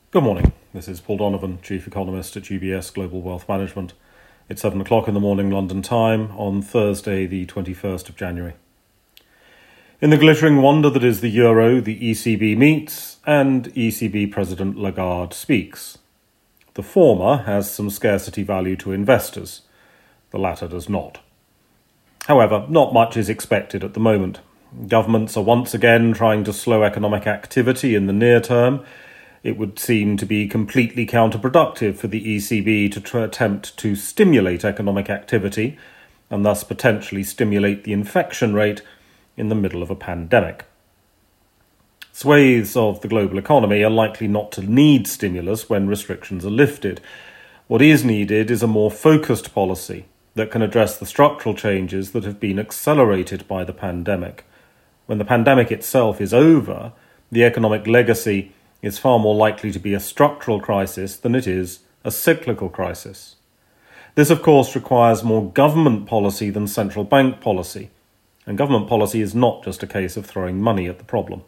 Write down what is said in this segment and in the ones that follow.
Good morning. This is Paul Donovan, Chief Economist at UBS Global Wealth Management. It's 7 o'clock in the morning London time on Thursday, the 21st of January. In the glittering wonder that is the euro, the ECB meets and ECB President Lagarde speaks. The former has some scarcity value to investors. The latter does not. However, not much is expected at the moment. Governments are once again trying to slow economic activity in the near term. It would seem to be completely counterproductive for the ECB to attempt to stimulate economic activity and thus potentially stimulate the infection rate in the middle of a pandemic. Swathes of the global economy are likely not to need stimulus when restrictions are lifted. What is needed is a more focused policy that can address the structural changes that have been accelerated by the pandemic. When the pandemic itself is over, the economic legacy is far more likely to be a structural crisis than it is a cyclical crisis. This, of course, requires more government policy than central bank policy, and government policy is not just a case of throwing money at the problem.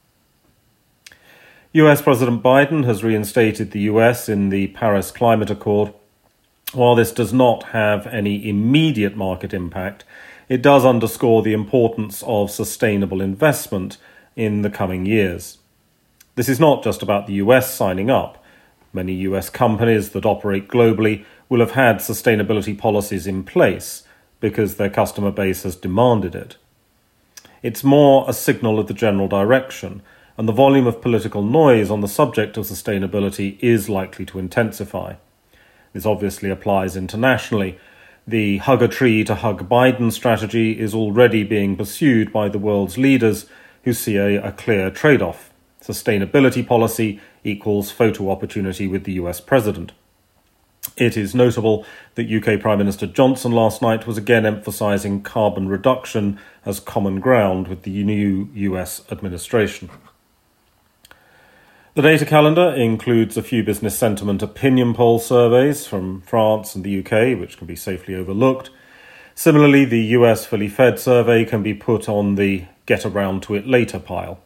US President Biden has reinstated the US in the Paris Climate Accord. While this does not have any immediate market impact, it does underscore the importance of sustainable investment in the coming years. This is not just about the US signing up. Many US companies that operate globally will have had sustainability policies in place because their customer base has demanded it. It's more a signal of the general direction, and the volume of political noise on the subject of sustainability is likely to intensify. This obviously applies internationally. The hug a tree to hug Biden strategy is already being pursued by the world's leaders who see a clear trade-off. Sustainability policy equals photo opportunity with the US president. It is notable that UK Prime Minister Johnson last night was again emphasising carbon reduction as common ground with the new US administration. The data calendar includes a few business sentiment opinion poll surveys from France and the UK, which can be safely overlooked. Similarly, the US Fully Fed survey can be put on the get around to it later pile.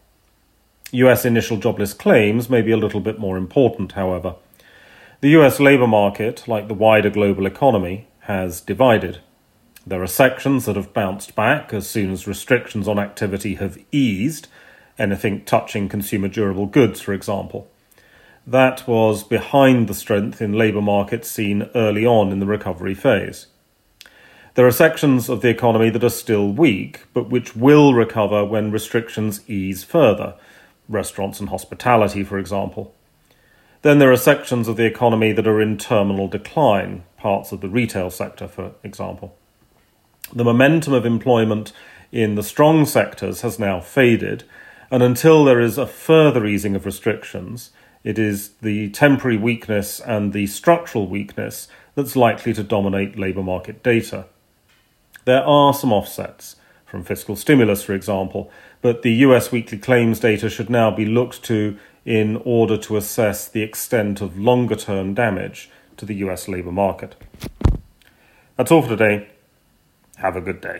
US initial jobless claims may be a little bit more important, however. The US labour market, like the wider global economy, has divided. There are sections that have bounced back as soon as restrictions on activity have eased, anything touching consumer durable goods, for example. That was behind the strength in labour markets seen early on in the recovery phase. There are sections of the economy that are still weak, but which will recover when restrictions ease further. Restaurants and hospitality, for example. Then there are sections of the economy that are in terminal decline, parts of the retail sector, for example. The momentum of employment in the strong sectors has now faded, and until there is a further easing of restrictions, it is the temporary weakness and the structural weakness that's likely to dominate labour market data. There are some offsets, from fiscal stimulus, for example, but the US weekly claims data should now be looked to in order to assess the extent of longer-term damage to the US labour market. That's all for today. Have a good day.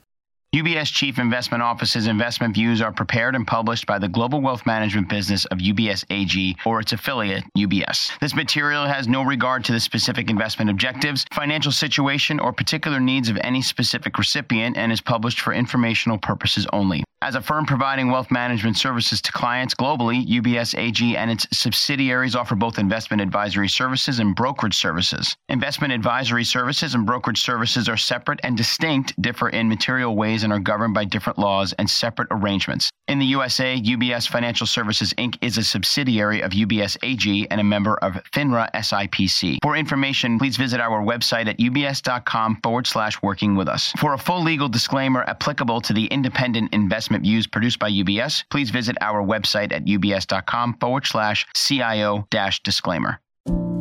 UBS Chief Investment Office's investment views are prepared and published by the global wealth management business of UBS AG or its affiliate, UBS. This material has no regard to the specific investment objectives, financial situation, or particular needs of any specific recipient and is published for informational purposes only. As a firm providing wealth management services to clients globally, UBS AG and its subsidiaries offer both investment advisory services and brokerage services. Investment advisory services and brokerage services are separate and distinct, differ in material ways, and are governed by different laws and separate arrangements. In the USA, UBS Financial Services Inc. is a subsidiary of UBS AG and a member of FINRA SIPC. For information, please visit our website at ubs.com/working with us. For a full legal disclaimer applicable to the independent investment views produced by UBS, please visit our website at ubs.com/CIO-disclaimer.